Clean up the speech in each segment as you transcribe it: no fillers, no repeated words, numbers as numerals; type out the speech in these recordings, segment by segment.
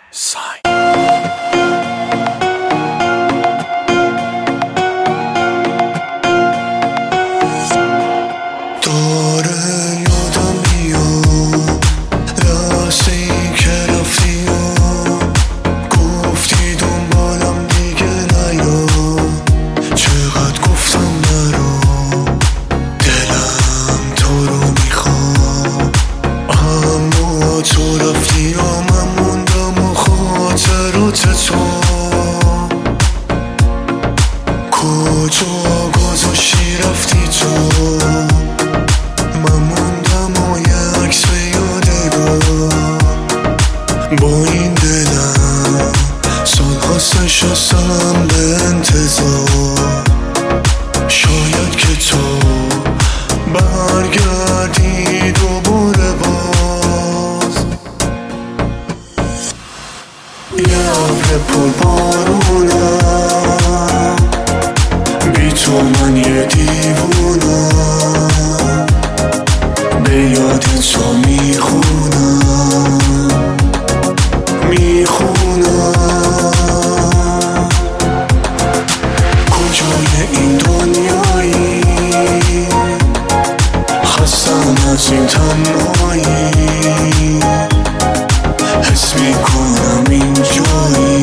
سای داره یادم میاد لحظه ای که رفتی و گفتی دنبالم دیگه نیا. چقدر گفتم نرو، دلم تو رو میخوام، اما تو رفتی و من موندم و خاطرات تو کجا گذاشتی رفتی تو. من موندم و یه عکس یادگار با این دلم سالهاست نشستم به انتظار. شاید که تو برگردی دوباره باز. یه ابر پر بارونم بی تو من یه دیوونم، به یاد تو میخونم کجای این دنیایی، خستم از این تنهایی، حس میکنم اینجایی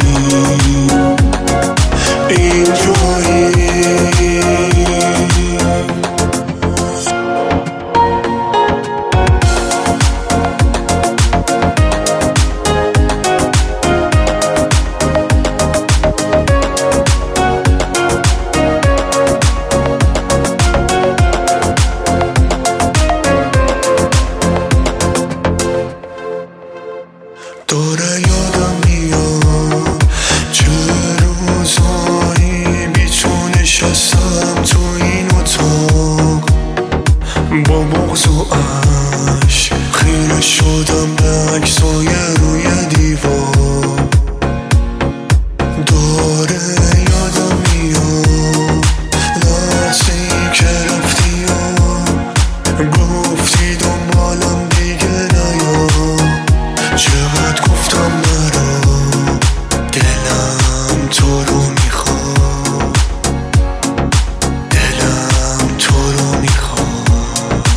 داره یادم میاد چه روزایی بی تو نشستم تو این اتاق با بغض و عشق خیره شدم به عکسای روی دیوار. داره یادم میاد لحظه ای که رفتی و گفتی دنبالم دیگه نیا. چقدر گفتم نرو، دلم تو رو میخواد، دلم تو رو میخواد.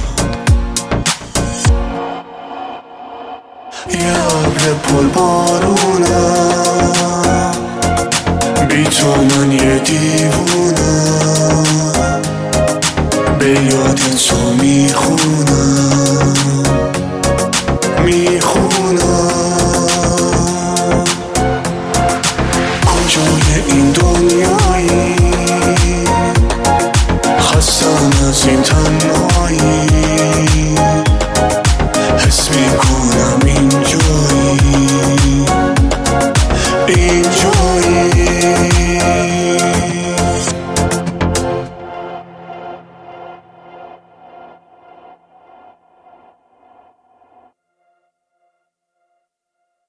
یه ابر پر بارونم بی تو من یه دیوونم، به یاد تو میخونم کجای این دنیایی، خستم از این تنهایی.